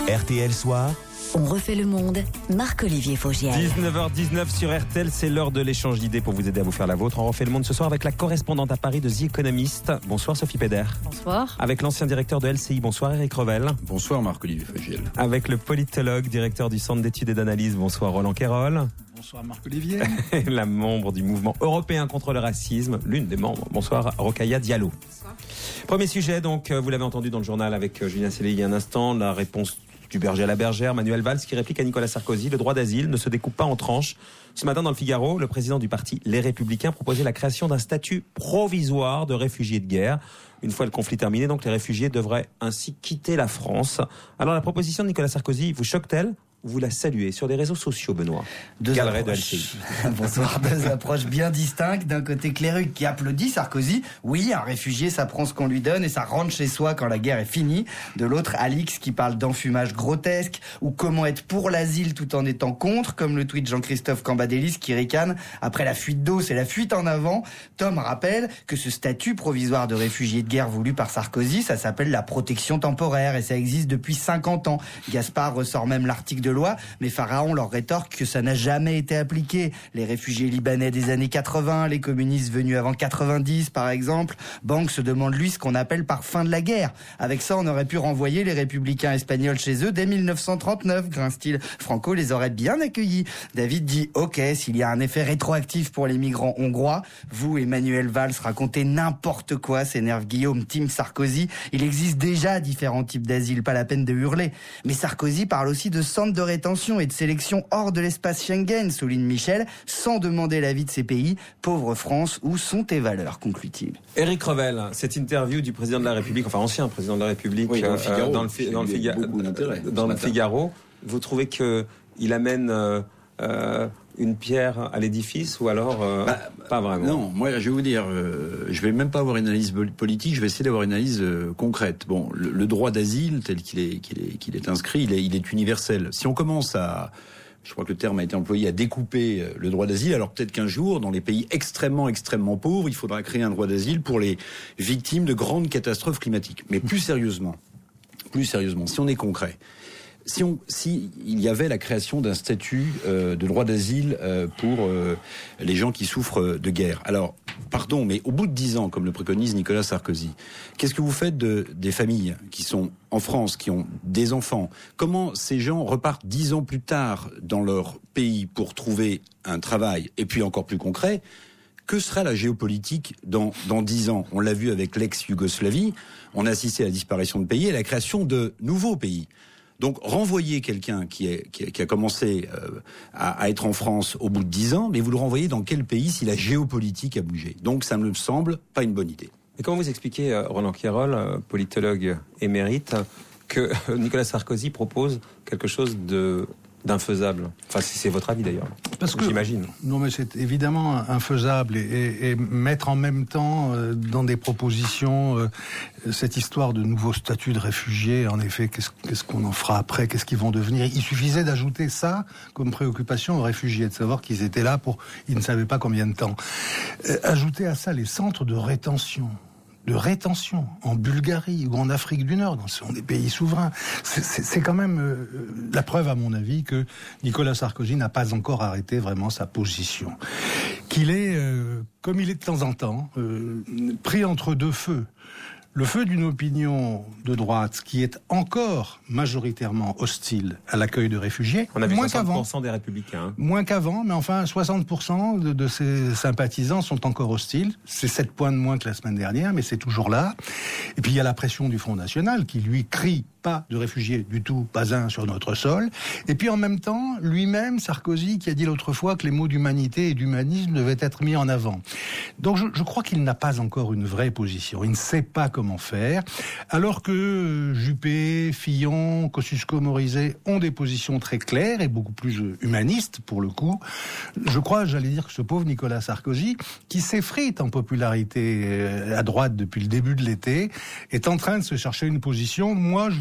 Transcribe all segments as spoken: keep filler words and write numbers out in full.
R T L Soir. On refait le monde, Marc-Olivier Fogiel. dix-neuf heures dix-neuf sur R T L, c'est l'heure de l'échange d'idées pour vous aider à vous faire la vôtre. On refait le monde ce soir avec la correspondante à Paris de The Economist. Bonsoir Sophie Péder. Bonsoir. Avec l'ancien directeur de L C I. Bonsoir Eric Revel. Bonsoir Marc-Olivier Fogiel. Avec le politologue, directeur du Centre d'études et d'analyse. Bonsoir Roland Quérol. Bonsoir Marc-Olivier. Et la membre du mouvement européen contre le racisme, l'une des membres. Bonsoir Rokhaya Diallo. Bonsoir. Premier sujet, donc, vous l'avez entendu dans le journal avec Julien Cellier il y a un instant, la réponse du berger à la bergère, Manuel Valls qui réplique à Nicolas Sarkozy, le droit d'asile ne se découpe pas en tranches. Ce matin dans le Figaro, le président du parti Les Républicains proposait la création d'un statut provisoire de réfugiés de guerre. Une fois le conflit terminé, donc les réfugiés devraient ainsi quitter la France. Alors la proposition de Nicolas Sarkozy vous choque-t-elle ? Vous la saluez sur les réseaux sociaux, Benoît. Deux Galerie de approches. L C I. Bonsoir, deux approches bien distinctes. D'un côté, Cléruc qui applaudit Sarkozy. Oui, un réfugié, ça prend ce qu'on lui donne et ça rentre chez soi quand la guerre est finie. De l'autre, Alix qui parle d'enfumage grotesque ou comment être pour l'asile tout en étant contre, comme le tweet Jean-Christophe Cambadélis qui ricane. Après la fuite d'eau, c'est la fuite en avant. Tom rappelle que ce statut provisoire de réfugié de guerre voulu par Sarkozy, ça s'appelle la protection temporaire et ça existe depuis cinquante ans. Gaspard ressort même l'article de loi, mais Pharaon leur rétorque que ça n'a jamais été appliqué. Les réfugiés libanais des années quatre-vingts, les communistes venus avant quatre-vingt-dix par exemple. Banque se demande lui ce qu'on appelle par fin de la guerre. Avec ça, on aurait pu renvoyer les républicains espagnols chez eux dès mille neuf cent trente-neuf, grince-t-il. Franco les aurait bien accueillis. David dit ok, s'il y a un effet rétroactif pour les migrants hongrois, vous, Emmanuel Valls, racontez n'importe quoi, s'énerve Guillaume, Team Sarkozy. Il existe déjà différents types d'asile, pas la peine de hurler. Mais Sarkozy parle aussi de centres de rétention et de sélection hors de l'espace Schengen, souligne Michel, sans demander l'avis de ces pays. Pauvre France, où sont tes valeurs, conclut-il. Éric Revel, cette interview du président de la République, enfin ancien président de la République, oui, dans le Figaro, euh, dans le, fi- dans le, Figa- dans le Figaro, vous trouvez qu'il amène euh, euh, une pierre à l'édifice ou alors euh, bah, pas vraiment? Non, moi je vais vous dire, euh, je vais même pas avoir une analyse politique, je vais essayer d'avoir une analyse euh, concrète. Bon, le, le droit d'asile tel qu'il est, qu'il est, qu'il est inscrit, il est, il est universel. Si on commence à, je crois que le terme a été employé, à découper le droit d'asile, alors peut-être qu'un jour, dans les pays extrêmement, extrêmement pauvres, il faudra créer un droit d'asile pour les victimes de grandes catastrophes climatiques. Mais plus sérieusement, plus sérieusement, si on est concret, Si, on, si il y avait la création d'un statut euh, de droit d'asile euh, pour euh, les gens qui souffrent de guerre. Alors, pardon, mais au bout de dix ans, comme le préconise Nicolas Sarkozy, qu'est-ce que vous faites de, des familles qui sont en France, qui ont des enfants? Comment ces gens repartent dix ans plus tard dans leur pays pour trouver un travail? Et puis encore plus concret, que sera la géopolitique dans, dans dix ans? On l'a vu avec l'ex-Yougoslavie, on a assisté à la disparition de pays et à la création de nouveaux pays. Donc renvoyer quelqu'un qui, est, qui, a, qui a commencé euh, à, à être en France au bout de dix ans, mais vous le renvoyez dans quel pays si la géopolitique a bougé? Donc ça me semble pas une bonne idée. Et comment vous expliquez, euh, Roland Quérol, euh, politologue émérite, que euh, Nicolas Sarkozy propose quelque chose de d'infaisable? Enfin, c'est votre avis d'ailleurs. Parce que, j'imagine. Non, mais c'est évidemment infaisable et, et, et mettre en même temps euh, dans des propositions euh, cette histoire de nouveau statut de réfugié. En effet, qu'est-ce, qu'est-ce qu'on en fera après? Qu'est-ce qu'ils vont devenir? Il suffisait d'ajouter ça comme préoccupation aux réfugiés, de savoir qu'ils étaient là pour, ils ne savaient pas combien de temps. Euh, ajouter à ça les centres de rétention. de rétention en Bulgarie ou en Afrique du Nord, ce sont des pays souverains. C'est, c'est, c'est quand même euh, la preuve, à mon avis, que Nicolas Sarkozy n'a pas encore arrêté vraiment sa position. Qu'il est, euh, comme il est de temps en temps, euh, pris entre deux feux. Le feu d'une opinion de droite qui est encore majoritairement hostile à l'accueil de réfugiés, on a vu moins soixante pour cent qu'avant. des républicains. Hein. Moins qu'avant, mais enfin soixante pour cent de, de ses sympathisants sont encore hostiles. C'est sept points de moins que la semaine dernière, mais c'est toujours là. Et puis il y a la pression du Front National qui lui crie pas de réfugiés du tout, pas un sur notre sol. Et puis en même temps, lui-même, Sarkozy, qui a dit l'autre fois que les mots d'humanité et d'humanisme devaient être mis en avant. Donc je, je crois qu'il n'a pas encore une vraie position. Il ne sait pas comment faire. Alors que Juppé, Fillon, Kosciusko-Morizet ont des positions très claires et beaucoup plus humanistes pour le coup. Je crois, j'allais dire que ce pauvre Nicolas Sarkozy, qui s'effrite en popularité à droite depuis le début de l'été, est en train de se chercher une position. Moi, je lui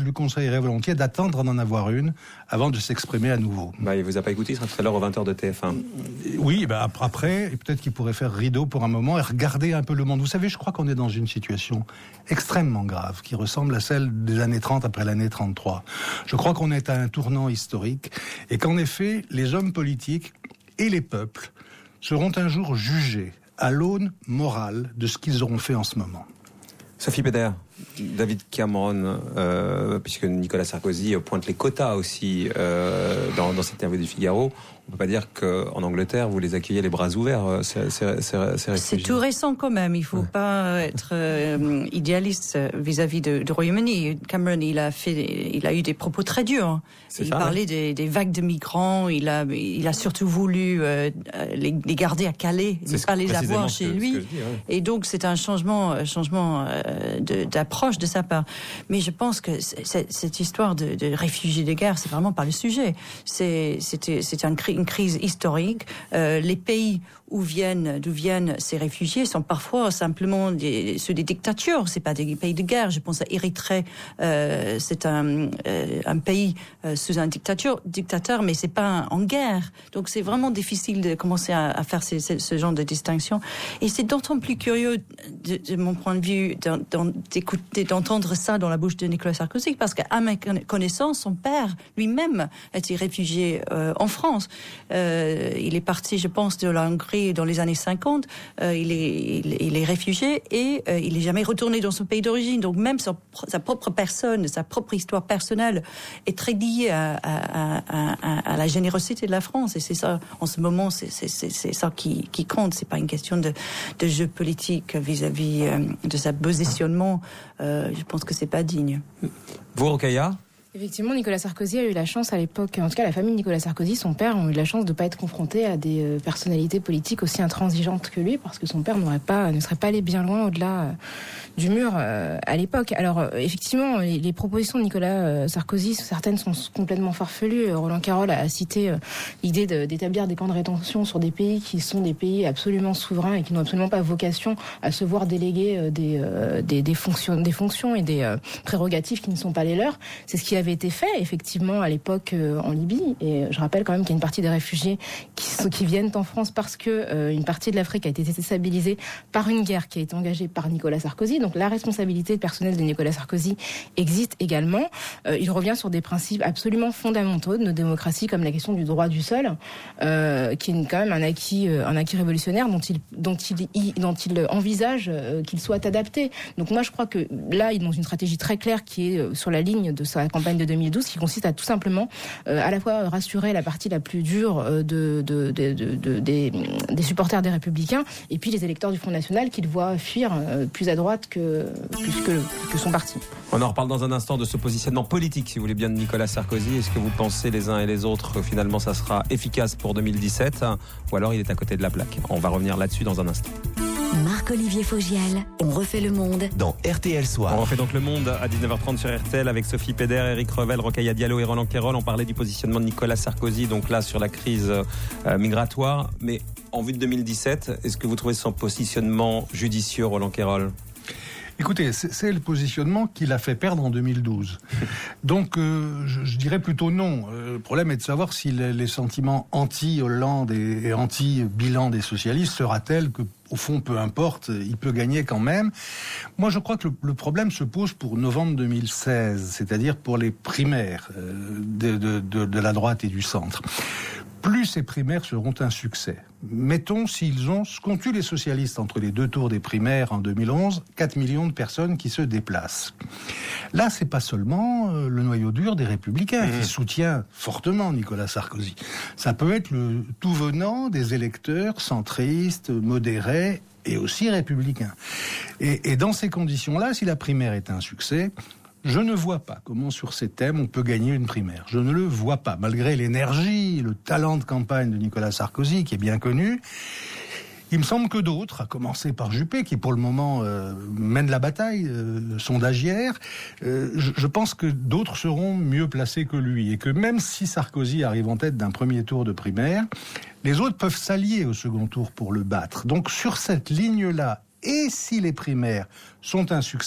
lui conseillerais volontiers d'attendre d'en avoir une avant de s'exprimer à nouveau. Bah, il vous a pas écouté, il sera tout à l'heure aux vingt heures de T F un. Oui, bah, après, peut-être qu'il pourrait faire rideau pour un moment et regarder un peu le monde. Vous savez, je crois qu'on est dans une situation extrêmement grave, qui ressemble à celle des années trente après l'année trente-trois. Je crois qu'on est à un tournant historique et qu'en effet, les hommes politiques et les peuples seront un jour jugés à l'aune morale de ce qu'ils auront fait en ce moment. Sophie Péder, David Cameron, euh, puisque Nicolas Sarkozy pointe les quotas aussi euh, dans, dans cette interview du Figaro, on ne peut pas dire qu'en Angleterre, vous les accueillez les bras ouverts, ces, ces, ces, ces C'est tout récent quand même, il ne faut ouais. pas être euh, idéaliste vis-à-vis de, de Royaume-Uni. Cameron, il a, fait, il a eu des propos très durs. C'est il ça, parlait ouais. des, des vagues de migrants, il a, il a surtout voulu euh, les, les garder à Calais, ne pas les avoir chez que, lui. Dis, ouais. Et donc c'est un changement, changement euh, de, d'approche de sa part. Mais je pense que c'est, cette histoire de, de réfugiés de guerre, c'est vraiment pas le sujet. C'est, c'était, c'est un cri une crise historique. Euh, les pays où viennent, d'où viennent ces réfugiés sont parfois simplement des, ceux des dictatures. C'est pas des pays de guerre. Je pense à Érythrée. Euh, c'est un, euh, un pays euh, sous un dictature, dictateur, mais c'est pas en guerre. Donc c'est vraiment difficile de commencer à, à faire ces, ces, ce genre de distinction. Et c'est d'autant plus curieux, de, de mon point de vue, d'écouter, d'entendre ça dans la bouche de Nicolas Sarkozy, parce qu'à ma connaissance, son père lui-même a été réfugié euh, en France. Euh, il est parti, je pense, de la Hongrie dans les années cinquante, euh, il, est, il, il est réfugié et euh, il n'est jamais retourné dans son pays d'origine. Donc même sa, sa propre personne, sa propre histoire personnelle est très liée à, à, à, à, à la générosité de la France. Et c'est ça, en ce moment, c'est, c'est, c'est, c'est ça qui, qui compte. C'est pas une question de, de jeu politique vis-à-vis euh, de sa positionnement. Euh, je pense que c'est pas digne. Vous, Rokhaya ? Effectivement, Nicolas Sarkozy a eu la chance à l'époque, en tout cas la famille de Nicolas Sarkozy, son père, ont eu la chance de ne pas être confronté à des euh, personnalités politiques aussi intransigeantes que lui, parce que son père n'aurait pas, ne serait pas allé bien loin au-delà euh, du mur euh, à l'époque. Alors euh, effectivement, les, les propositions de Nicolas euh, Sarkozy, certaines sont complètement farfelues. Roland Carroll a cité euh, l'idée de, d'établir des camps de rétention sur des pays qui sont des pays absolument souverains et qui n'ont absolument pas vocation à se voir déléguer euh, des, euh, des, des, fonctions, des fonctions et des euh, prérogatives qui ne sont pas les leurs. C'est ce qui avait été fait effectivement à l'époque euh, en Libye, et je rappelle quand même qu'il y a une partie des réfugiés qui, sont, qui viennent en France parce que euh, une partie de l'Afrique a été déstabilisée par une guerre qui a été engagée par Nicolas Sarkozy. Donc la responsabilité personnelle de Nicolas Sarkozy existe également. Euh, il revient sur des principes absolument fondamentaux de nos démocraties, comme la question du droit du sol, euh, qui est quand même un acquis, euh, un acquis révolutionnaire dont il, dont il, dont il envisage euh, qu'il soit adapté. Donc moi je crois que là il est dans une stratégie très claire qui est euh, sur la ligne de sa campagne de deux mille douze, qui consiste à tout simplement euh, à la fois rassurer la partie la plus dure euh, de, de, de, de, de, des, des supporters des Républicains, et puis les électeurs du Front National qu'il voit fuir euh, plus à droite que, plus que, que son parti. On en reparle dans un instant de ce positionnement politique, si vous voulez bien, de Nicolas Sarkozy. Est-ce que vous pensez les uns et les autres que finalement ça sera efficace pour deux mille dix-sept, ou alors il est à côté de la plaque? On va revenir là-dessus dans un instant. Marc-Olivier Fogiel, on refait le monde dans R T L Soir. On refait donc le monde à dix-neuf heures trente sur R T L avec Sophie Péder, Éric Revel, Rokhaya Diallo et Roland Carroll. On parlait du positionnement de Nicolas Sarkozy, donc là sur la crise euh, migratoire. Mais en vue de deux mille dix-sept, est-ce que vous trouvez son positionnement judicieux, Roland Carroll? Écoutez, c'est, c'est le positionnement qu'il a fait perdre en deux mille douze. Donc, euh, je, je dirais plutôt non. Euh, le problème est de savoir si les, les sentiments anti-Hollande et, et anti-bilan des socialistes sera tel que, au fond, peu importe, il peut gagner quand même. Moi, je crois que le, le problème se pose pour novembre deux mille seize, c'est-à-dire pour les primaires euh, de, de, de, de la droite et du centre. Plus ces primaires seront un succès. Mettons s'ils ont, ce qu'ont eu les socialistes entre les deux tours des primaires en deux mille onze, quatre millions de personnes qui se déplacent. Là, c'est pas seulement euh, le noyau dur des Républicains mmh. qui soutient fortement Nicolas Sarkozy. Ça peut être le tout venant des électeurs centristes, modérés et aussi républicains. Et, et dans ces conditions-là, si la primaire est un succès, je ne vois pas comment sur ces thèmes on peut gagner une primaire. Je ne le vois pas, malgré l'énergie, le talent de campagne de Nicolas Sarkozy, qui est bien connu. Il me semble que d'autres, à commencer par Juppé, qui pour le moment euh, mène la bataille, euh, sondagière, euh, je, je pense que d'autres seront mieux placés que lui. Et que même si Sarkozy arrive en tête d'un premier tour de primaire, les autres peuvent s'allier au second tour pour le battre. Donc sur cette ligne-là, et si les primaires sont un succès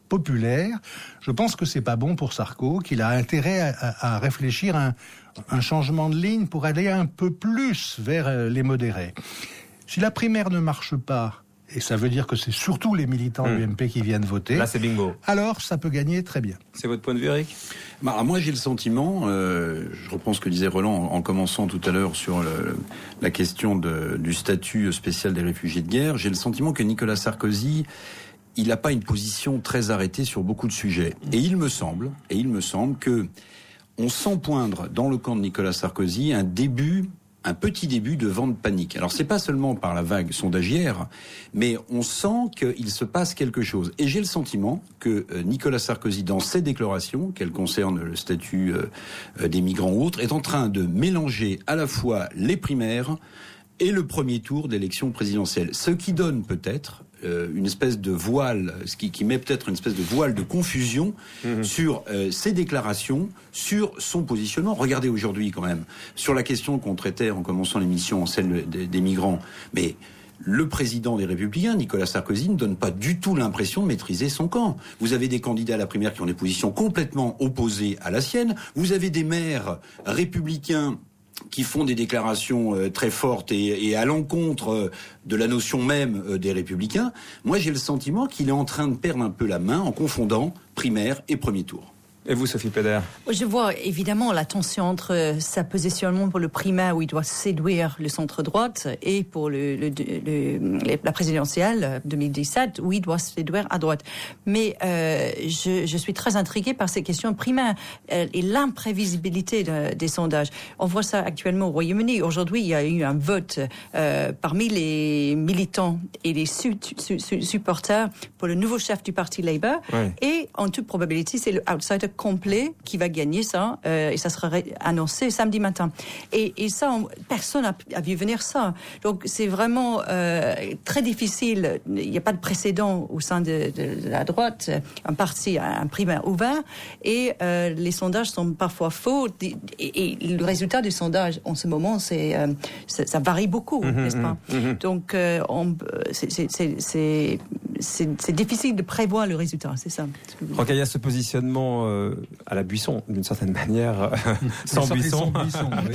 populaire. Je pense que c'est pas bon pour Sarko, qu'il a intérêt à, à, à réfléchir à un, un changement de ligne pour aller un peu plus vers les modérés. Si la primaire ne marche pas, et ça veut dire que c'est surtout les militants mmh. du M P qui viennent voter. Là, c'est bingo. Alors, ça peut gagner très bien. C'est votre point de vue, Eric ? Bah, alors moi, j'ai le sentiment, euh, je reprends ce que disait Roland en, en commençant tout à l'heure sur le, la question de, du statut spécial des réfugiés de guerre. J'ai le sentiment que Nicolas Sarkozy, il n'a pas une position très arrêtée sur beaucoup de sujets. Et il me semble, et il me semble que on sent poindre dans le camp de Nicolas Sarkozy un début... un petit début de vent de panique. Alors c'est pas seulement par la vague sondagière, mais on sent qu'il se passe quelque chose. Et j'ai le sentiment que Nicolas Sarkozy, dans ses déclarations, qu'elles concernent le statut des migrants ou autres, est en train de mélanger à la fois les primaires et le premier tour d'élection présidentielle. Ce qui donne peut-être euh, une espèce de voile, ce qui, qui met peut-être une espèce de voile de confusion mmh. sur euh, ses déclarations, sur son positionnement. Regardez aujourd'hui quand même, sur la question qu'on traitait en commençant l'émission, celle des, des migrants, mais le président des Républicains, Nicolas Sarkozy, ne donne pas du tout l'impression de maîtriser son camp. Vous avez des candidats à la primaire qui ont des positions complètement opposées à la sienne. Vous avez des maires républicains qui font des déclarations euh, très fortes et, et à l'encontre euh, de la notion même euh, des Républicains. Moi, j'ai le sentiment qu'il est en train de perdre un peu la main en confondant primaire et premier tour. Et vous, Sophie Peder ? Je vois évidemment la tension entre sa positionnement pour le primaire où il doit séduire le centre-droite et pour le, le, le, la présidentielle deux mille dix-sept où il doit séduire à droite. Mais euh, je, je suis très intriguée par ces questions primaires euh, et l'imprévisibilité de, des sondages. On voit ça actuellement au Royaume-Uni. Aujourd'hui, il y a eu un vote euh, parmi les militants et les su, su, su, supporters pour le nouveau chef du parti Labour. Ouais. Et en toute probabilité, c'est le outsider complet qui va gagner ça euh, et ça sera annoncé samedi matin et, et ça on, personne n'a a vu venir ça, donc c'est vraiment euh, très difficile. Il n'y a pas de précédent au sein de, de, de la droite, un parti, un primaire ouvert et euh, les sondages sont parfois faux et, et, et le résultat du sondage en ce moment c'est, euh, c'est ça varie beaucoup, mmh, n'est-ce pas mmh. Donc euh, on, c'est, c'est, c'est, c'est, c'est, c'est difficile de prévoir le résultat, c'est ça. Rokhaya, ce positionnement euh, à la Buisson, d'une certaine manière, sans Buisson, sans buisson oui.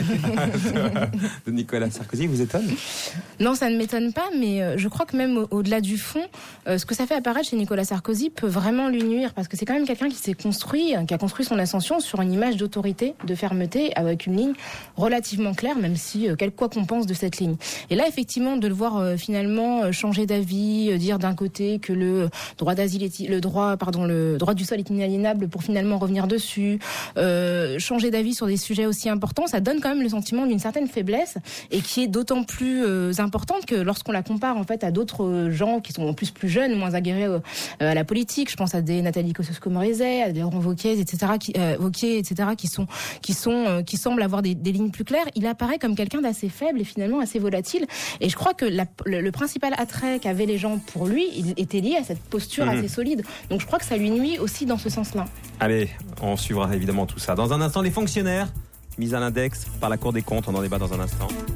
de Nicolas Sarkozy, vous étonne ? Non, ça ne m'étonne pas, mais je crois que même au-delà du fond, euh, ce que ça fait apparaître chez Nicolas Sarkozy peut vraiment lui nuire, parce que c'est quand même quelqu'un qui s'est construit, qui a construit son ascension sur une image d'autorité, de fermeté, avec une ligne relativement claire, même si euh, quoi qu'on pense de cette ligne. Et là, effectivement, de le voir euh, finalement changer d'avis, euh, dire d'un côté que le droit d'asile est, le droit, pardon, le droit du sol est inaliénable pour finalement revenir dessus, euh, changer d'avis sur des sujets aussi importants, ça donne quand même le sentiment d'une certaine faiblesse et qui est d'autant plus euh, importante que lorsqu'on la compare en fait à d'autres gens qui sont en plus plus jeunes, moins aguerris euh, à la politique. Je pense à des Nathalie Kosciusko-Morizet, à des Laurent Wauquiez, et cetera, qui, euh, Wauquiez, et cetera, qui sont qui sont euh, qui semblent avoir des, des lignes plus claires. Il apparaît comme quelqu'un d'assez faible et finalement assez volatile. Et je crois que la, le, le principal attrait qu'avaient les gens pour lui, il était lié à cette posture mmh. assez solide. Donc je crois que ça lui nuit aussi dans ce sens-là. Allez, on suivra évidemment tout ça. Dans un instant, les fonctionnaires mis à l'index par la Cour des comptes, on en débat dans un instant.